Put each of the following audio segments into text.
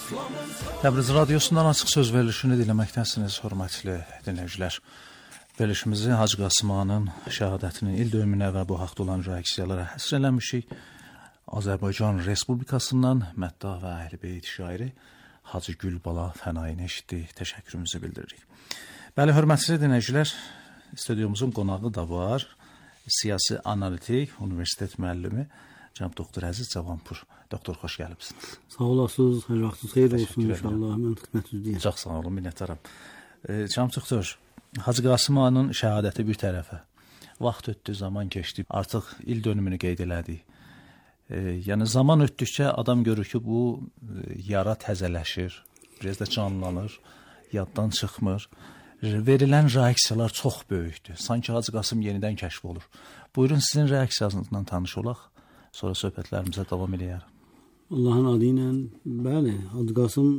Təbriz radiosundan açıq söz verilişini dinləməkdəsiniz, hörmətli dinləyicilər. Verilişimizi Hacı Qasım Ağanın şəhadətinin il dönümünə və bu haqda olan reaksiyalara həsr eləmişik. Azərbaycan Respublikasından Məddah və Əhl-i şairi Hacı Gülbala Fənayini eşitdik. Təşəkkürümüzü bildiririk. Bəli, hörmətli dinləyicilər, stüdyomuzun qonağı da var. Siyasi analitik, universitet müəllimi Cənab Doktor Əziz Cavanpur. Doktor, xoş gəlibsiniz. Sağ olasınız, hər vaxtınız xeyir olsun inşallah. Mən xidmətinizdəyəm. Çox sağ olun, minnətdaram. Cənab Doktor, Hacı Qasım Ağanın şəhadəti bir tərəfə. Vaxt ötdü, zaman keçdi. Artıq il dönümünü qeyd elədik. Yəni zaman ötdükcə adam görür ki, bu yara təzələşir, biraz da canlanır, yaddan çıxmır. Verilən reaksiyalar çox böyükdür. Sanki Hacı Qasım yenidən kəşf olur. Buyurun, sizin reaksiyasından tanış olaq. Sonra söhbətlərimizə davam edəyər. Allahın adı ilə, bəli, Hacı Qasım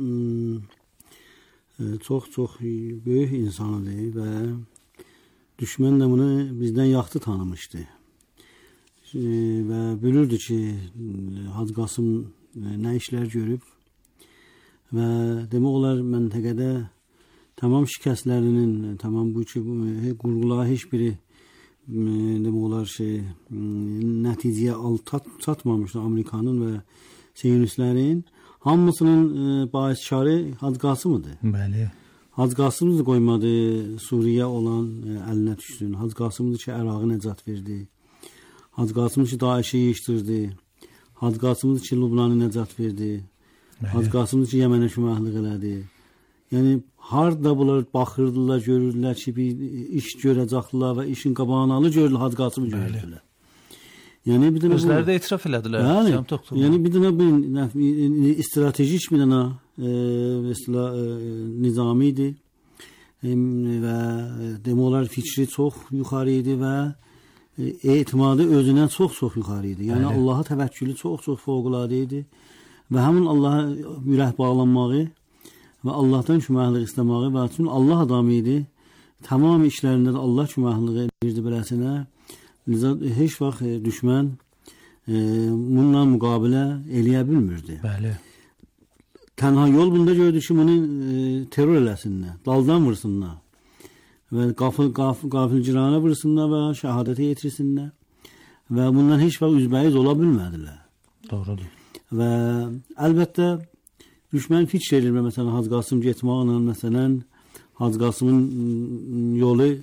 çox böyük insanıdır və düşmən də bunu bizdən yaxşı tanımışdı. Və bilirdi ki, Hacı Qasım nə işlər görüb və demək olar məntəqədə tamam şikəstlərinin, tamam bu qurğulara heç biri demək olar nəticəyə çatmamışdı Amerikanın və Siyonistlərin. Hamısının bahiskarı Hacı Qasımıdır. Bəli. Hacı Qasımdır qoymadı Suriyə olan əlinə düşsün. Hacı Qasımdır ki, Ərağı nəcat verdi. Hacı Qasımdır ki, Daişi yığışdırdı. Hacı Qasımdır ki, Lübnanı nəcat verdi. Hacı Qasımdır ki, Yəmənə köməklik elədi. Yəni, harada bunlar baxırdılar, görürdülər ki, bir iş görəcəklər və işin qabağını alır, görürlər, Hacı Qasımı görürdülər. Yəni, bir dənə özləri də etiraf elədilər. Yəni, bir dənə stratejik bir dənə nizami idi və demək olar fikri çox yuxarı idi və etimadı özündən çox yuxarı idi. Yəni, Allaha təvəkkülü çox fövqəladə idi və həmin Allaha ürək bağlanmağı və Allahdan köməklik istəməyi və üçün Allah adamı idi. Tamam işlərində də Allah köməkliyi edirdi beləsinə. Heç vaxt düşmən bununla müqabilə eləyə bilmirdi. Bəli. Tənha yol bunda gördük ki, bunu terror eləsinlər, daldan vursunlar və qafilcirana vursunlar və şəhadətə yetirsinlər və bundan heç vaxt üzbəyiz ola bilmədilər. Doğrudur. Və əlbəttə düşmən fikir edir, məsələn, Hacı Qasım getməklə, məsələn, Hacı Qasımın yolu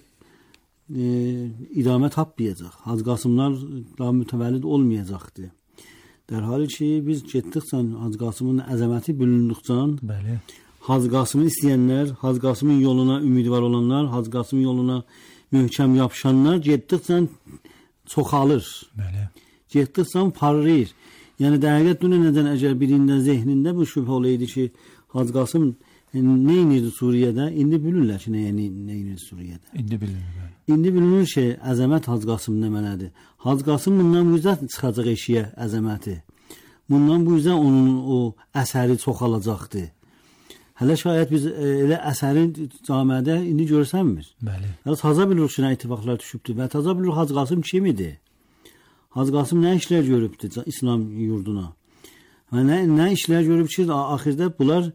idamə tapmayacaq. Hacı Qasımlar daha mütəvəllid olmayacaqdır. Dərhal ki, biz getdikcə Hacı Qasımın əzəməti bölündükcə, Hacı Qasımı istəyənlər, Hacı Qasımın yoluna ümidvar olanlar, Hacı Qasımın yoluna möhkəm yapışanlar getdikcə çoxalır. Getdikcə parlayır. Yəni, dəqiqət dünədən əgər birində zehnində bu şübhə olaydı ki, Hacı Qasım nə inirdi Suriyədə? İndi bilirlər ki, nə inirdi Suriyədə. İndi bilinir ki, əzəmət Hacı Qasım nə mənədir. Hacı Qasım bundan bu yüzden çıxacaq eşiyə əzəməti. Bundan bu yüzden onun o əsəri çoxalacaqdır. Hələ şayət biz elə əsərin camiədə indi görsənmir. Taza bilirik ki, nə ittifaqlar düşübdür və taza bilirik Hacı Qasım kim idi? Hacı Qasım nə işlər görübdü İslam yurduna? Və nə işlər görüb ki, axirdə bunlar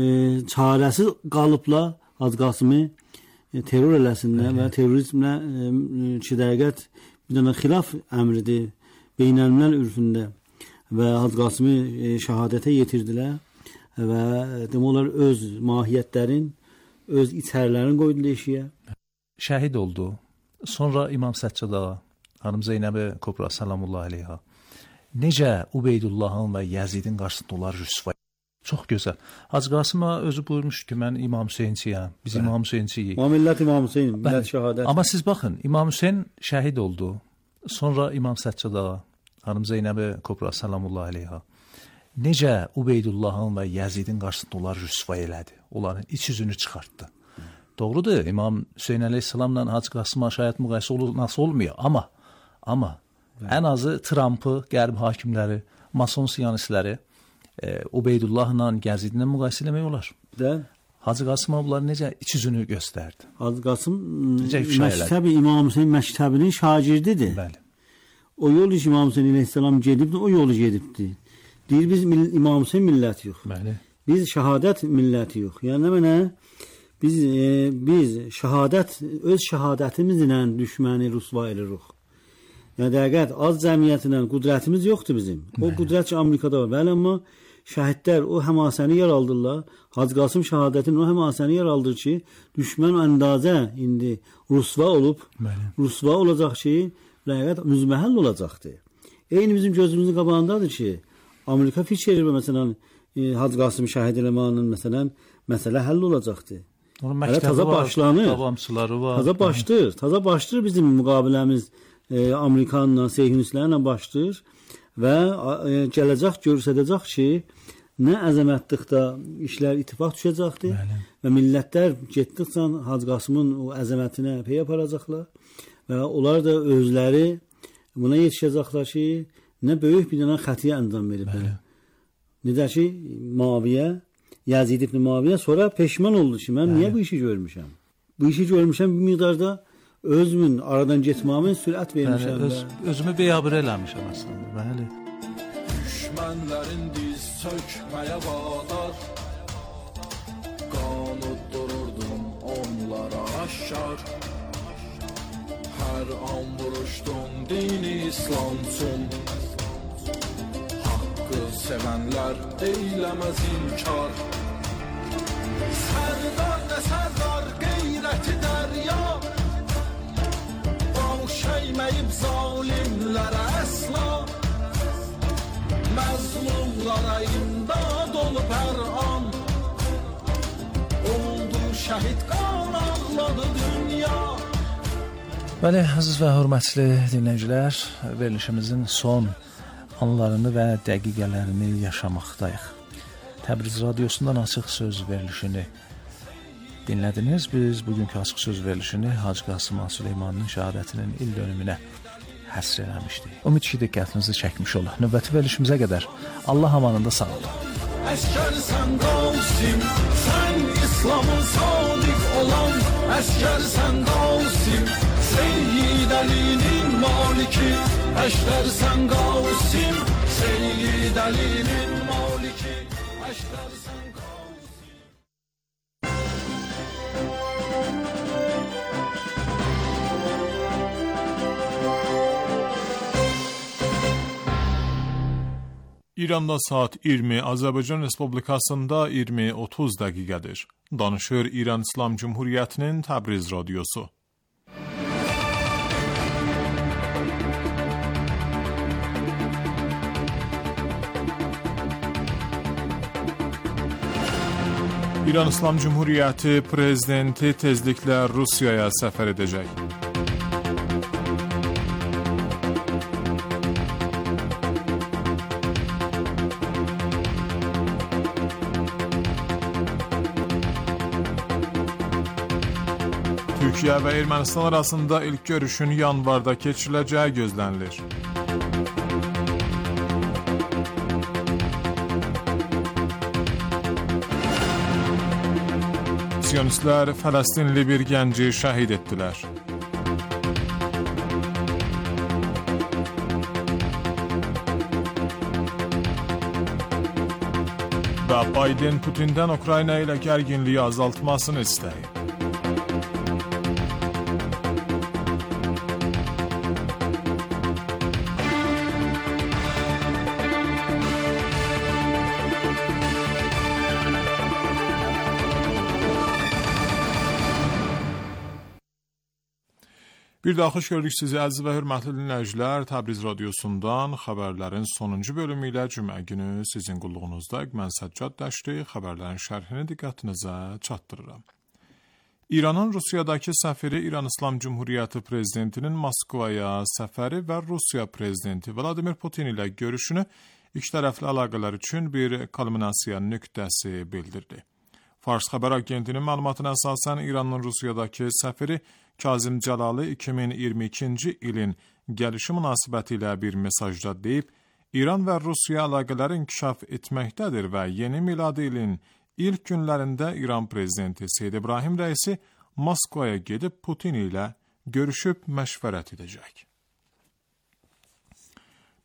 çarəsiz qalıbla Hacı Qasımı terror eləsinlər və terrorizmlə ki, dəqiqət bir dənə xilaf əmridir beynəlmiləl ürfündə və Hacı Qasımı şəhadətə yetirdilər və demək olar öz mahiyyətlərin, öz içərlərin qoydular eşiyə. Şəhid oldu. Sonra İmam Səccad ağa, Hanım Zeynəbi Kubra Salamullah aleyha necə Ubeydullahın və Yəzidin qarşısında onlar rüsva. Çox gözəl. Hacı Qasım özü buyurmuş ki, mən İmam Hüseyinçiyəm. Biz İmam Hüseyinçiyik. Millət İmam Hüseyin, millət şəhadət. Amma siz baxın, İmam Hüseyin şəhid oldu. Sonra İmam Səccad ağa, Hanım Zeynəbi Kubra Salamullah aleyha necə Ubeydullahın və Yəzidin qarşısında onlar rüsva elədi. Onların iç yüzünü çıxartdı. Doğrudur, İmam Hüseyin əleyhissalamla Hacı Qasıma şayət müqayisə nasıl olmuyor. Amma ən azı Trumpı, qərb hakimləri, mason siyonistləri Ubeydullahla, Yəzidlə müqayisə eləmək olar. Hacı Qasım bunları necə iç yüzünü göstərdi. Hacı Qasım məktəbi İmam Hüseyin məktəbinin şagirdidir. Bəli. O yol ki, İmam Hüseyin əleyhissalam gedibdi, o yolu gedibdi. Deyir, biz İmam Hüseyin millət yox. Bəli. biz şəhadət milləti yox. Yəni nə mənə biz şəhadət öz şəhadətimizlə düşməni rüsva edirik. Yəni dəqiqət az cəmiyyətinlə qüdrətimiz yoxdur bizim. O qüdrət ki Amerikada var. Bəli, amma şəhidlər o həmasəni yer aldılar. Hacı Qasım şəhadətinin o həmasəni yer aldır ki, düşmən əndazə indi rüsva olub, rüsva olacaq ki, dəqiqət müzməhəll olacaqdır. Eyni bizim gözümüzün qabağındadır ki, Amerika fikir verir məsələn Hacı Qasım şəhid eləmanın məsələn məsələ həll olacaqdır. Onun məktəbi var, davamçıları var. Taza başdır bizim müqabiləmiz Amerikanla, Seyhunistlərlə başdır və gələcək göstərəcək ki, nə əzəmətlikdə işlər ittifaq düşəcəkdir və millətlər getdikcə Hacı Qasımın o əzəmətinə pey aparacaqlar və onlar da özləri buna yetişəcəklər ki, nə böyük bir dənə xətiyə əncam veriblər. Necə ki, Yazid ibn Muaviyə sonra peşman oldu ki, mən niyə bu işi görmüşəm? Bu işi görmüşəm bir miqdarda özümün aradan getməmin sürət vermişəm. Özümü beyabır eləmişəm aslında. Bəli. Düşmənlərin diz çökməyə vadar, qanut dururdum onlara aşkar. Hər an vuruşdum dini İslam üçün, haqqı sevənlər eyləməz inkar. Sərdar nə sərdar qeyrəti dərya, baş əyməyib zalimlərə əsla. Məzlumlara imdad olub hər an, oldu şəhid qan ağladı dünya. Bəli, əziz və hörmətli dinləyicilər, verilişimizin son anlarını və dəqiqələrini yaşamaqdayıq. Təbriz radiosundan Açıq Söz verilişini dinlədiniz. Biz bugünkü Açıq Söz verilişini Hacı Qasım Süleymanın şəhadətinin il dönümünə həsr eləmişdik. Ümid ki, diqqətinizi çəkmiş ola. Növbəti verilişimizə qədər Allah amanında sağ olun. Əskər sən Qasim, sən İslamın sadiq olan, əskər sən Qasim, Seyyid Əlinin maliki, əşlər sən Qasim, Seyyid Əlinin maliki, əşlər sən Qasim. İranda saat 20, Azərbaycan Respublikasında 20:30 dəqiqədir. Danışır İran İslam Cumhuriyyətinin Təbriz radiosu. İran İslam Cumhuriyyəti prezidenti tezliklə Rusiyaya səfər edəcək. Türkiyə və Ermənistan arasında ilk görüşün yanvarda keçiriləcəyi gözlənilir. Siyonistlər Fələstinli bir gənci şəhid etdilər. Və Biden Putin'dən Ukrayna ilə gərginliyi azaltmasını istəyir. Bir daha xoş gördük sizi əziz və hörmətli dinləyicilər. Təbriz radiosundan xəbərlərin sonuncu bölümü ilə cümə günü sizin qulluğunuzda mən Səccad Dəşti xəbərlərin şərhini diqqətinizə çatdırıram. İranın Rusiyadakı səfiri İran İslam Cumhuriyyəti prezidentinin Moskvaya səfəri və Rusiya prezidenti Vladimir Putin ilə görüşünü ikitərəfli əlaqələr üçün bir kulminasiya nöqtəsi bildirdi. Fars xəbər agentinin məlumatına əsasən İranın Rusiyadakı səfiri Kazım Cəlali 2022-ci ilin gəlişi münasibəti ilə bir mesajda deyib, İran və Rusiya əlaqələri inkişaf etməkdədir və yeni miladi ilin ilk günlərində İran prezidenti Seyyid İbrahim rəisi Moskvaya gedib Putin ilə görüşüb məşvərət edəcək.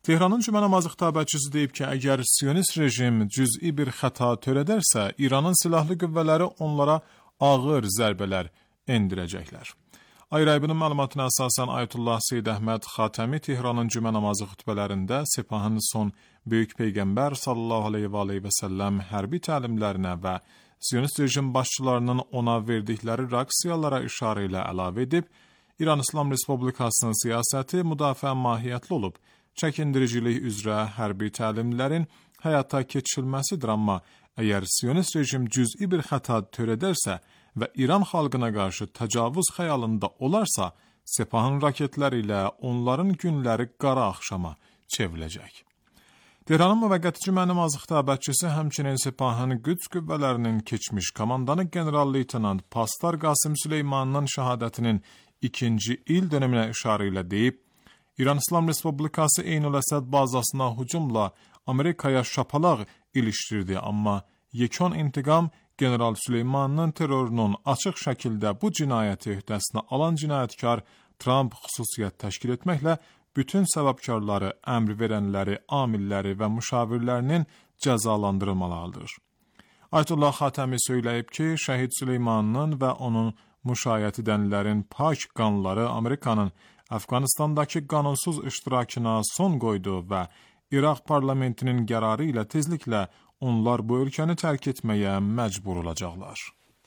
Tehranın Cümə namazı xitabətçisi deyib ki, əgər Siyonist rejim cüz'i bir xəta törədərsə, İranın silahlı qüvvələri onlara ağır zərbələr endirəcəklər. Ayrayibinin məlumatına əsasən Ayətullah Seyyid Əhməd Xatəmi Tehranın Cümə namazı xütbələrində Sepahın son Böyük Peyğəmbər sallallahu aleyhi və səlləm hərbi təlimlərinə və Siyonist rejim başçılarının ona verdikləri reaksiyalara işarə ilə əlavə edib, İran İslam Respublikasının siyasəti müdafiə mahiyyətli olub, çəkindiricilik üzrə hərbi təlimlərin həyata keçirilməsidir, amma əgər Siyonist rejim cüz'i bir xəta törədərsə və İran xalqına qarşı təcavüz xəyalında olarsa, Sepahın raketləri ilə onların günləri qara axşama çevriləcək. Tehranın müvəqqəti Cümə namazı xitabətçisi həmçinin Sepahın Qüds qüvvələrinin keçmiş komandanı general-leytenant Pastar Qasım Süleymanın şəhadətinin 2-ci il dönəminə işarə ilə deyib, İran İslam Respublikası Eynül Əsəd bazasına hücumla Amerikaya şapalaq ilişdirdi, amma yekun intiqam General Süleymanın terrorunun açıq şəkildə bu cinayəti öhdəsinə alan cinayətkar Trump xüsusiyyət təşkil etməklə bütün səbəbkarları, əmr verənləri, amilləri və müşavirlərinin cəzalandırılmalıdır. Ayətullah Xatəmi söyləyib ki, şəhid Süleymanın və onun müşayiət edənlərin pak qanları Amerikanın Əfqanistandakı qanunsuz iştirakına son qoydu və İraq parlamentinin qərarı ilə tezliklə onlar bu ölkəni tərk etməyə məcbur olacaqlar.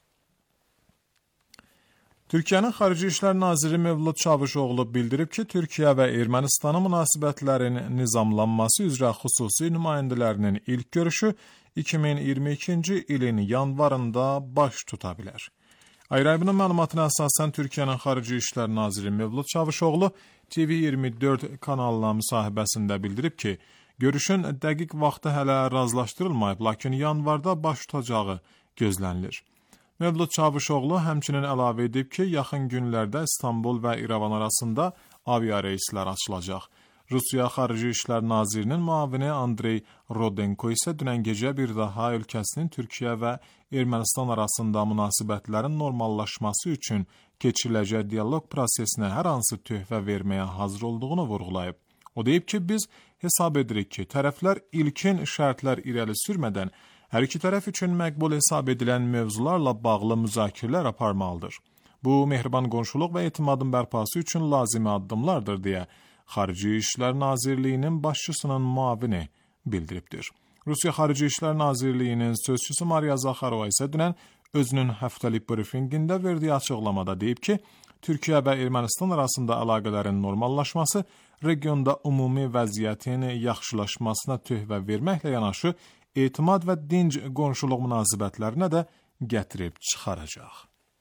Türkiyənin Xarici İşlər Naziri Mevlud Çavuşoğlu bildirib ki, Türkiyə və Ermənistanın münasibətlərin nizamlanması üzrə xüsusi nümayəndələrinin ilk görüşü 2022-ci ilin yanvarında baş tuta bilər. Ayrayibinin məlumatına əsasən Türkiyənin Xarici İşlər Naziri Mevlud Çavuşoğlu TV24 kanalına müsahibəsində bildirib ki, görüşün dəqiq vaxtı hələ razılaşdırılmayıb, lakin yanvarda baş tutacağı gözlənilir. Mevlud Çavuşoğlu həmçinin əlavə edib ki, yaxın günlərdə İstanbul və İrəvan arasında avia reyslər açılacaq. Rusiya Xarici İşlər Nazirinin müavini Andrey Rodenko isə dünən gecə bir daha ölkəsinin Türkiyə və Ermənistan arasında münasibətlərin normallaşması üçün keçiriləcək dialoq prosesinə hər hansı töhfə verməyə hazır olduğunu vurğulayıb. O deyib ki, biz hesab edirik ki, tərəflər ilkin şərtlər irəli sürmədən hər iki tərəf üçün məqbul hesab edilən mövzularla bağlı müzakirələr aparmalıdır. Bu, mehriban qonşuluq və etimadın bərpası üçün lazımi addımlardır deyə Xarici İşlər Nazirliyinin başçısının müavini bildiribdir. Rusiya Xarici İşlər Nazirliyinin sözçüsü Mariya Zaxarova isə dünən özünün həftəlik brifinqində verdiyi açıqlamada deyib ki, Türkiyə və Ermənistan arasında əlaqələrin normallaşması regionda ümumi vəziyyətin yaxşılaşmasına töhfə verməklə yanaşı, etimad və dinc qonşuluq münasibətlərinə də gətirib çıxaracaq.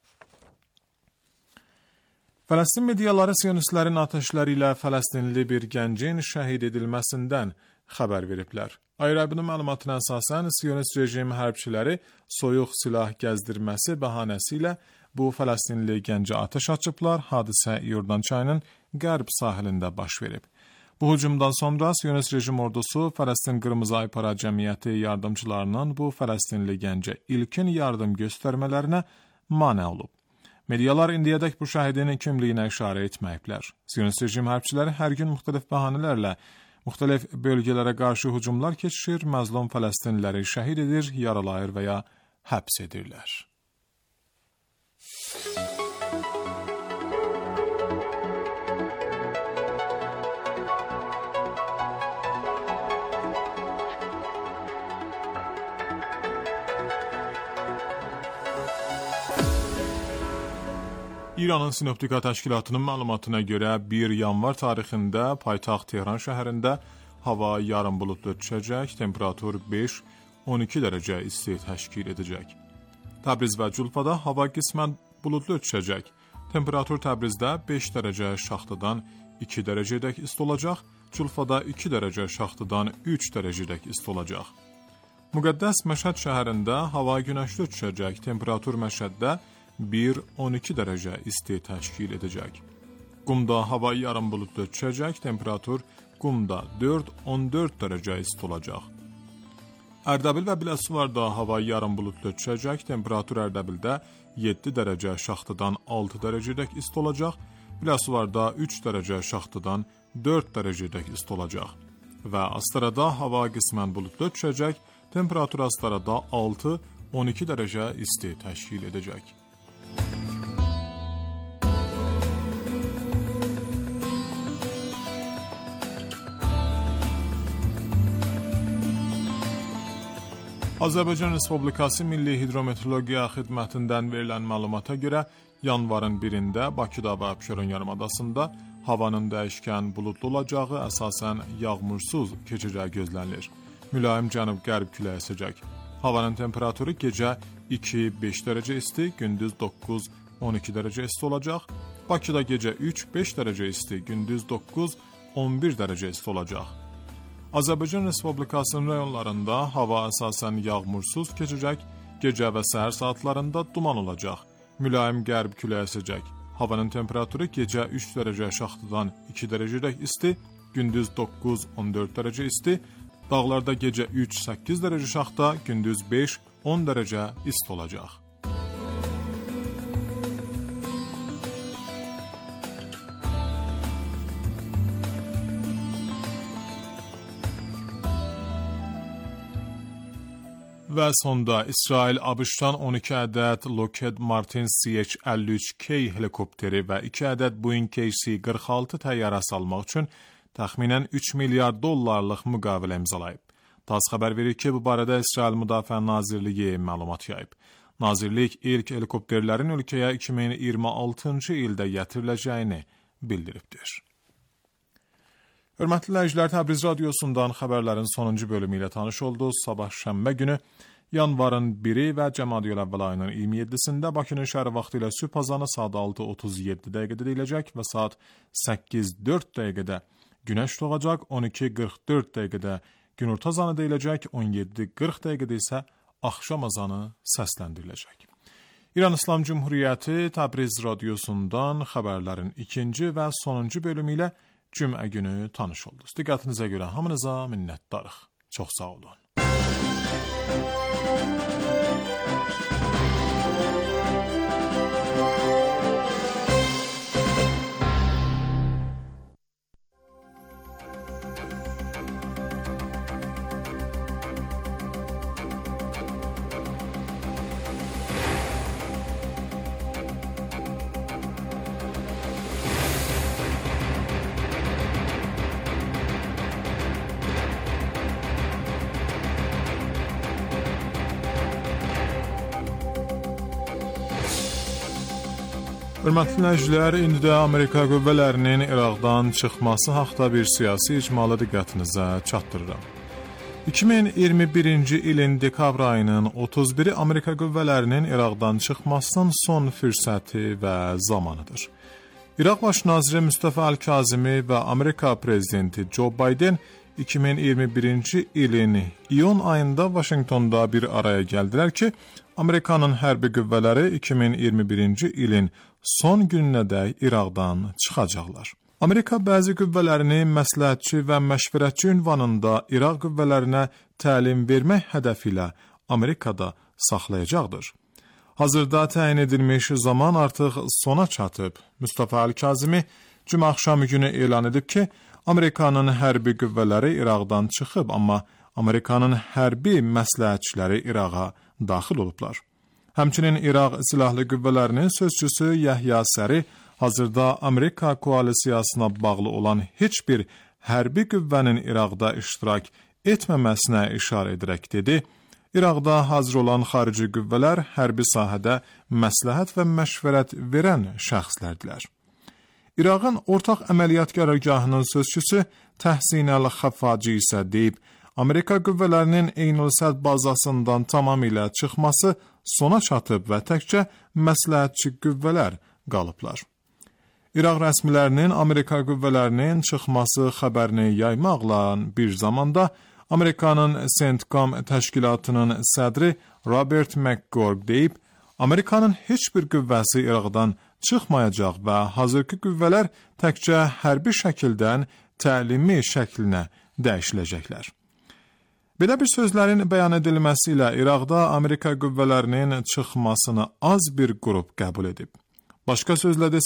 Fələstin mediaları siyonistlərin atəşləri ilə fələstinli bir gəncin şəhid edilməsindən xəbər veriblər. Ayrabinin məlumatına əsasən siyonist rejim hərbçiləri soyuq silah gəzdirməsi bəhanəsi ilə bu fələstinli gəncə atəş açıblar. Hadisə İordan çayının qərb sahilində baş verib. Bu hücumdan sonra siyonist rejim ordusu Fələstin Qırmızı Aypara Cəmiyyəti yardımçılarının bu fələstinli gəncə ilkin yardım göstərmələrinə mane olub. Medialar indiyədək bu şəhidin kimliyinə işarə etməyiblər. Siyonist rejim hərbçiləri hər gün müxtəlif bəhanələrlə müxtəlif bölgələrə qarşı hücumlar keçirir, məzlum fələstinliləri şəhid edir, yaralayır və ya həbs edirlər. İranın Sinoptika Təşkilatının məlumatına görə 1 yanvar tarixində paytaxt Tehran şəhərində hava yarım buludlu düşəcək, temperatur 5-12 dərəcə isti təşkil edəcək. Təbriz və Culfada hava qismən buludlu düşəcək, temperatur Təbrizdə 5 dərəcə şaxtadan 2 dərəcədək isti olacaq, Culfada 2 dərəcə şaxtadan 3 dərəcədək isti olacaq. Müqəddəs Məşəd şəhərində hava günəşli düşəcək, temperatur Məşəddə 1-12 dərəcə isti təşkil edəcək. Qumda hava yarım buludlu düşəcək, temperatur Qumda 4-14 dərəcə isti olacaq. Ərdəbil və Biləsuvarda hava yarım buludlu düşəcək, temperatur Ərdəbildə 7 dərəcə şaxtadan 6 dərəcədək isti olacaq, Biləsuvarda 3 dərəcə şaxtadan 4 dərəcədək isti olacaq. və Astarada hava qismən buludlu düşəcək, temperatur Astarada 6-12 dərəcə isti təşkil edəcək. Azərbaycan Respublikası Milli Hidrometeorologiya Xidmətindən verilən məlumata görə yanvarın 1-də Bakıda və Abşeron yarımadasında havanın dəyişkən buludlu olacağı, əsasən yağmursuz keçəcəyi gözlənilir. Mülayim cənub-qərb küləyi əsəcək. Havanın temperaturu gecə 2-5 dərəcə isti, gündüz 9-12 dərəcə isti olacaq. Bakıda gecə 3-5 dərəcə isti, gündüz 9-11 dərəcə isti olacaq. Azərbaycan Respublikasının rayonlarında hava əsasən yağmursuz keçəcək, gecə və səhər saatlarında duman olacaq. Mülayim qərb küləyi əsəcək. Havanın temperaturu gecə 3 dərəcə şaxtadan 2 dərəcədək isti, gündüz 9-14 dərəcə isti, dağlarda gecə 3-8 dərəcə şaxta, gündüz 5-10 dərəcə isti olacaq. Və sonda İsrail ABŞ-dan 12 ədəd Lockheed Martin CH-53K helikopteri və 2 ədəd Boeing KC-46 təyyarəsi almaq üçün təxminən 3 milyard dollarlıq müqavilə imzalayıb. TASS xəbər verir ki, bu barədə İsrail Müdafiə Nazirliyi məlumat yayıb. Nazirlik ilk helikopterlərin ölkəyə 2026-cı ildə gətiriləcəyini bildiribdir. Hörmətli dinləyicilər, Təbriz radiosundan xəbərlərin sonuncu bölümü ilə tanış oldunuz. Sabah şənbə günü yanvarın 1-i və Cəmadiyül Əvvəl ayının 27-sində Bakının şəhəri vaxtı ilə sübh azanı saat 6:37 dəqiqədə deyiləcək və saat 8:04 dəqiqədə günəş doğacaq, 12:44 dəqiqədə günorta azanı deyiləcək, 17:40 dəqiqədə isə axşam azanı səsləndiriləcək. İran İslam Cümhuriyyəti Təbriz radiosundan xəbərlərin ikinci və sonuncu bölümü ilə Cümə günü tanış oldunuz. Diqqətinizə görə hamınıza minnətdarıq. Çox sağ olun. Hörmətli dinləyicilər, indi də Amerika qüvvələrinin İraqdan çıxması haqda bir siyasi icmalı diqqətinizə çatdırıram. 2021-ci ilin dekabr ayının 31-i Amerika qüvvələrinin İraqdan çıxmasının son fürsəti və zamanıdır. İraq Baş naziri Mustafa Əl-Kazimi və Amerika prezidenti Joe Biden 2021-ci ilin iyun ayında Vaşinqtonda bir araya gəldilər ki, Amerikanın hərbi qüvvələri 2021-ci ilin son gününədək İraqdan çıxacaqlar. Amerika bəzi qüvvələrini məsləhətçi və məşvərətçi ünvanında İraq qüvvələrinə təlim vermək hədəfi ilə Amerikada saxlayacaqdır. Hazırda təyin edilmiş zaman artıq sona çatıb. Mustafa Əl-Kazimi cümə axşamı günü elan edib ki, Amerikanın hərbi qüvvələri İraqdan çıxıb, amma Amerikanın hərbi məsləhətçiləri İraqa daxil olublar. Həmçinin İraq silahlı qüvvələrinin sözçüsü Yəhya Səri hazırda Amerika koalisiyasına bağlı olan heç bir hərbi qüvvənin İraqda iştirak etməməsinə işarə edərək dedi, İraqda hazır olan xarici qüvvələr hərbi sahədə məsləhət və məşvərət verən şəxslərdilər. İraqın ortaq əməliyyat qərargahının sözçüsü Təhsin Əl-Xəffaci isə deyib, Amerika qüvvələrinin Eynül-Səd bazasından tamamilə çıxması sona çatıb və təkcə məsləhətçi qüvvələr qalıblar. İraq rəsmilərinin Amerika qüvvələrinin çıxması xəbərini yaymaqla bir zamanda Amerikanın CENTCOM təşkilatının sədri Robert McGurk deyib, Amerikanın heç bir qüvvəsi İraqdan çıxmayacaq və hazırki qüvvələr təkcə hərbi şəkildən təlimi şəklinə dəyişiləcəklər. Belə bir sözlərin bəyan edilməsi ilə İraqda Amerika qüvvələrinin çıxmasını az bir qrup qəbul edib. Başqa sözlə desək,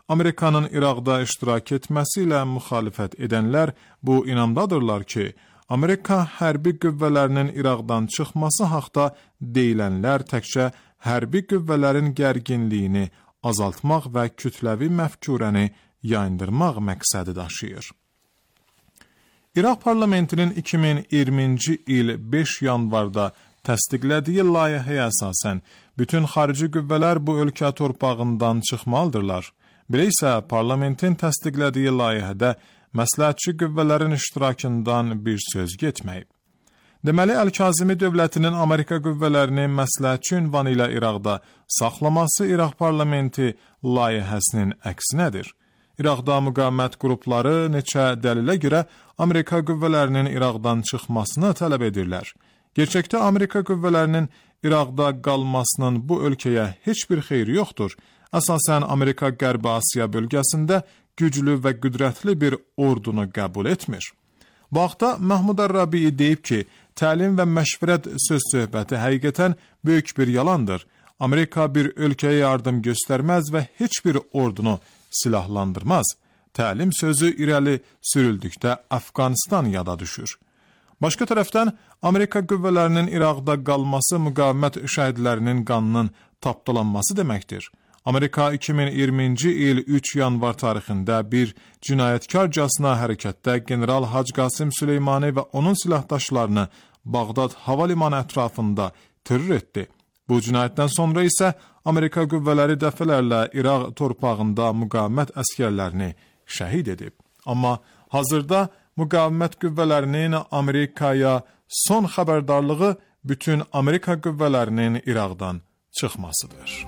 Amerikanın İraqda iştirak etməsi ilə müxalifət edənlər bu inamdadırlar ki, Amerika hərbi qüvvələrinin İraqdan çıxması haqda deyilənlər təkcə hərbi qüvvələrin gərginliyini azaltmaq və kütləvi məfkurəni yayındırmaq məqsədi daşıyır. İraq parlamentinin 2020-ci il 5 yanvarda təsdiqlədiyi layihəyə əsasən bütün xarici qüvvələr bu ölkə torpağından çıxmalıdırlar. Belə isə parlamentin təsdiqlədiyi layihədə məsləhətçi qüvvələrin iştirakından bir söz getməyib. Deməli, Əl-Kazimi dövlətinin Amerika qüvvələrini məsləhətçi ünvanı ilə İraqda saxlaması İraq parlamenti layihəsinin əksinədir. İraqda müqavimət qrupları neçə dəlilə görə Amerika qüvvələrinin İraqdan çıxmasını tələb edirlər. Gerçəkdə Amerika qüvvələrinin İraqda qalmasının bu ölkəyə heç bir xeyri yoxdur. Əsasən Amerika Qərbi Asiya bölgəsində güclü və qüdrətli bir ordunu qəbul etmir. Bu haqda Mahmud Ər-Rabii deyib ki, təlim və məşvərət söz-söhbəti həqiqətən böyük bir yalandır. Amerika bir ölkəyə yardım göstərməz və heç bir ordunu silahlandırmaz. Təlim sözü irəli sürüldükdə Əfqanistan yada düşür. Başqa tərəfdən, Amerika qüvvələrinin İraqda qalması müqavimət şəhidlərinin qanının tapdalanması deməkdir. Amerika 2020-ci il 3 yanvar tarixində bir cinayətkarcasına hərəkətdə General Hacı Qasım Süleymani və onun silahdaşlarını Bağdad hava limanı ətrafında terror etdi. Bu cinayətdən sonra isə Amerika qüvvələri dəfələrlə İraq torpağında müqavimət əskərlərini şəhid edib. Amma hazırda müqavimət qüvvələrinin Amerikaya son xəbərdarlığı bütün Amerika qüvvələrinin İraqdan çıxmasıdır.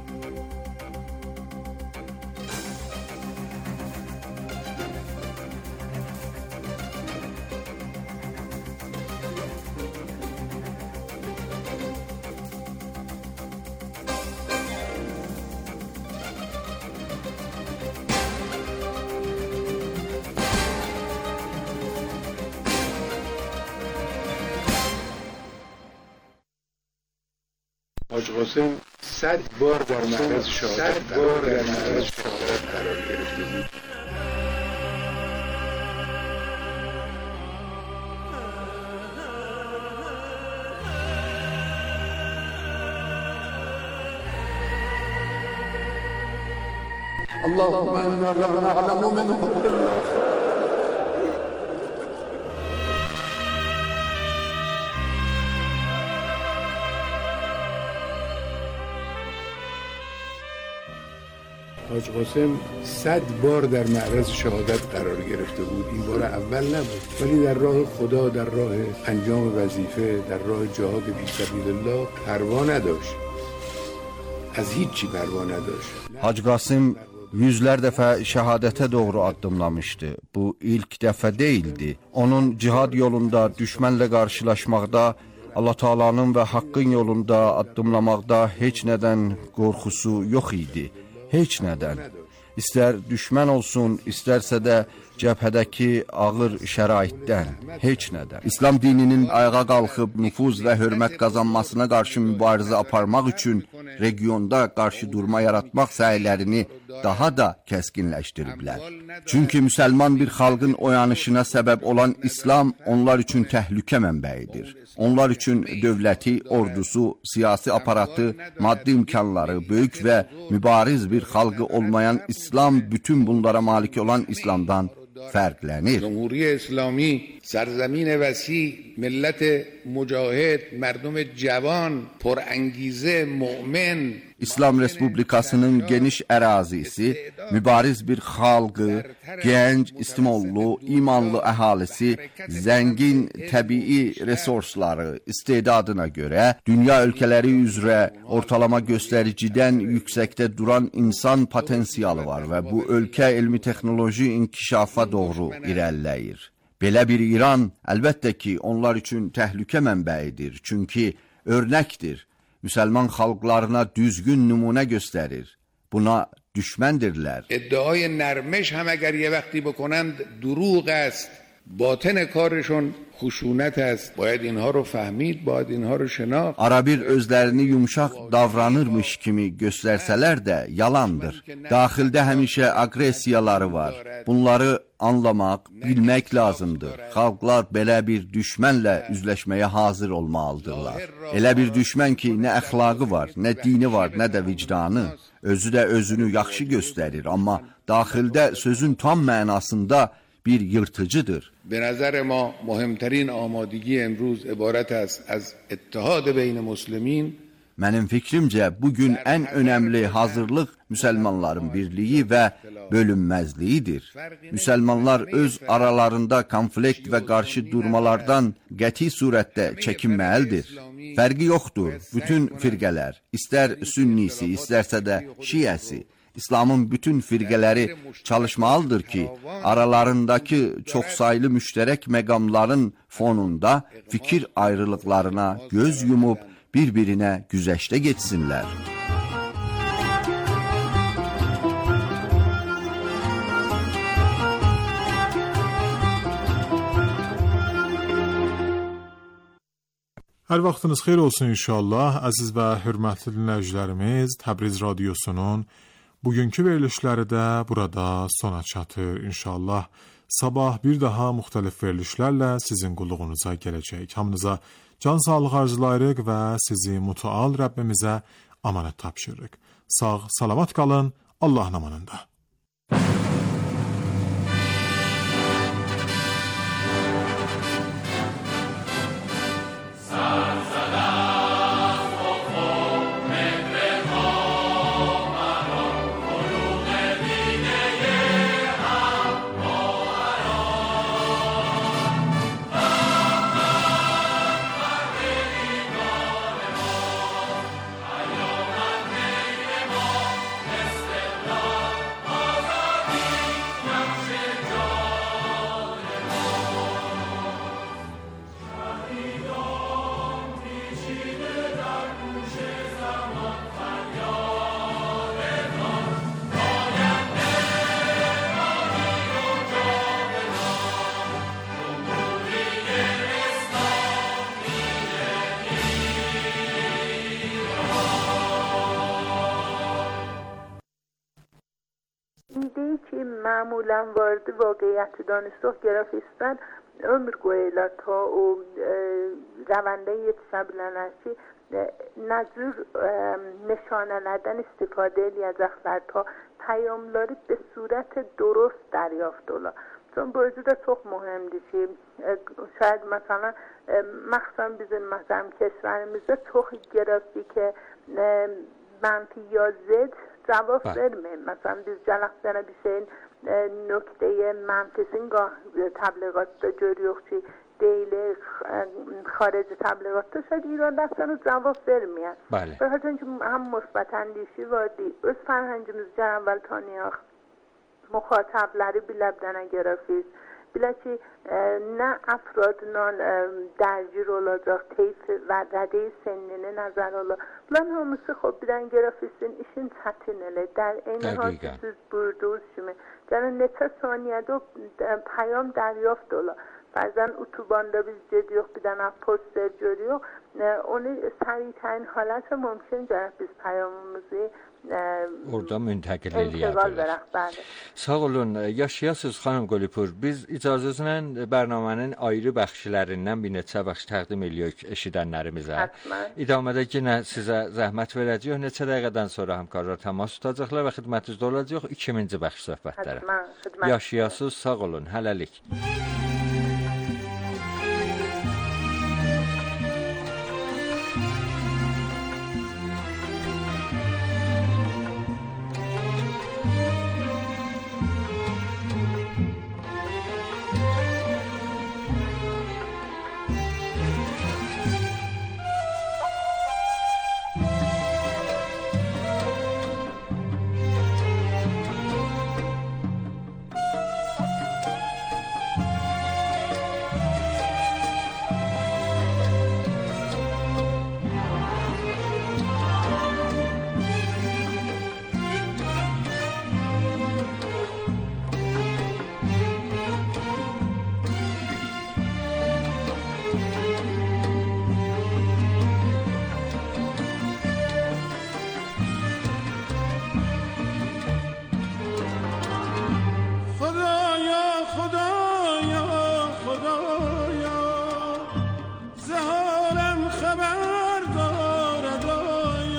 حاج قاسم 100 بار در معرض شهادت قرار گرفته بود. اللهم انا نعلم منه حاج قاسم 100 بار در معرض شهادت قرار گرفته بود. این بار اول نبود، ولی در راه خدا، در راه انجام وظیفه، در راه جهاد فی سبیل الله پروا نداشت. از هیچی پروا نداشت. Hacı Qasım yüzlər dəfə şəhadətə doğru addımlamışdı. Bu ilk dəfə değildi. Onun cihad yolunda düşmənlə qarşılaşmaqda, Allah Taala'nın və haqqın yolunda addımlamaqda heç nədən qorxusu yox idi. Heç nədən. İstər düşmən olsun, istərsə də cəbhədəki ağır şəraitdən, heç nədən. İslam dininin ayağa qalxıb nüfuz və hörmət qazanmasına qarşı mübarizə aparmaq üçün regionda qarşı durma yaratmaq səylərini daha da kəskinləşdiriblər. Çünki müsəlman bir xalqın oyanışına səbəb olan İslam onlar üçün təhlükə mənbəyidir. Onlar üçün dövləti, ordusu, siyasi aparatı, maddi imkanları, böyük və mübariz bir xalqı olmayan İslam bütün bunlara malik olan İslamdan fərqlənir. Cumhuriyyə İslami, sərzamin vəsi, millət mücahid, mərdum cavan, purəngizə, mümin. İslam Respublikasının geniş ərazisi, mübariz bir xalqı, gənc, istimollu, imanlı əhalisi, zəngin təbii resursları, istedadına görə dünya ölkələri üzrə ortalama göstəricidən yüksəkdə duran insan potensialı var və bu ölkə elmi texnoloji inkişafa doğru irəliləyir. Belə bir İran əlbəttə ki, onlar üçün təhlükə mənbəyidir, çünki örnəkdir. Müsəlman xalqlarına düzgün nümunə göstərir. Buna düşməndirlər. ادعای نرمش هم اگر یه وقتی بکنند دروغ است باطن کارشون خشونت است. باید اینها رو فهمید، باید اینها رو şناخت. Arabir özlərini yumşaq davranırmış kimi göstərsələr də yalandır. Daxildə həmişə aqressiyaları var. Bunları anlamaq, bilmək lazımdır. Xalqlar belə bir düşmənlə üzləşməyə hazır olmalıdırlar. Elə bir düşmən ki, nə əxlaqı var, nə dini var, nə də vicdanı. Özü də özünü yaxşı göstərir, amma daxildə sözün tam mənasında bir yırtıcıdır. به نظر ما مهمترین آمادگی امروز عبارت است از اتحاد بین مسلمین. Mənim fikrimcə bugün ən önəmli hazırlıq müsəlmanların birliyi və bölünməzliyidir. Müsəlmanlar öz aralarında konflikt və qarşı durmalardan qəti surətdə çəkinməlidir. Fərqi yoxdur. Bütün firqələr, istər sünnisi, istərsə də şiəsi, İslamın bütün firqələri çalışmalıdır ki, aralarındakı çoxsaylı müştərək məqamların fonunda fikir ayrılıqlarına göz yumub bir-birinə güzəştə geçsinlər. Hər vaxtınız xeyir olsun inşallah. Əziz və hörmətli dinləyicilərimiz, Təbriz Radiosunun bugünkü verilişləri də burada sona çatır inşallah. Sabah bir daha müxtəlif verilişlərlə sizin qulluğunuza gələcək. Hamınıza can sağlıq arzulayırıq və sizi mütəal Rəbbimizə amanət tapşırırıq. Sağ, salamat qalın, Allahın amanında. معمولا وارد واقعیت دانشگاه گرافیستن ömür boyuyla ta o rəvəndə yetişə bilənlər ki, nə cür nişanələrdən istifadə edəcəklər ta پیامları به صورت درست دریافت ola. چون bu özü də çox mühümdür ki, şayad مثلا مخصوصا bizim مثلا کشورімizdə çox grafik منفی یا زد cavab verməyim. Məsələn, biz gələkdə bir şeyin nöqtəyə mənfisini təbliğatda görüyoruz ki, deyilir xarici təbliğatda şayad İran dəstəni cavab verməyən. Bəli. Çünki həm müsbət əndişi var deyil. Öz fərhəngimizdə əvvəl tanıyaq, müxatəbləri bilə dənə grafist. Bilə ki, nə əfradla dərgir olacaq, teyf və rədə sennini nəzər olur. Bunların hamısı xub bilən grafistin işin çətin elə. در این حال که siz buyurduğunuz kimi, yəni neçə saniyədə پیام دریافت ola. Bəzən otobanda biz gedirik, bir dənə poster görüyoruz. Onu səriytərin halətə mümkün gələk biz پیامımızı orada müntəqil eləyərdilər. Sağ olun, yaşayasınız xanım Qulipur. Biz icazənizlə bərnamənin ayrı bəxşlərindən bir neçə bəxş təqdim edirik eşidənlərimizə. İdamədə yenə sizə zəhmət verəcəyik. Neçə dəqiqədən sonra həmkarlar təmas tutacaqlar və xidmətinizdə olacaq 2-ci bəxş söhbətləri. Yaşayasınız, sağ olun, hələlik.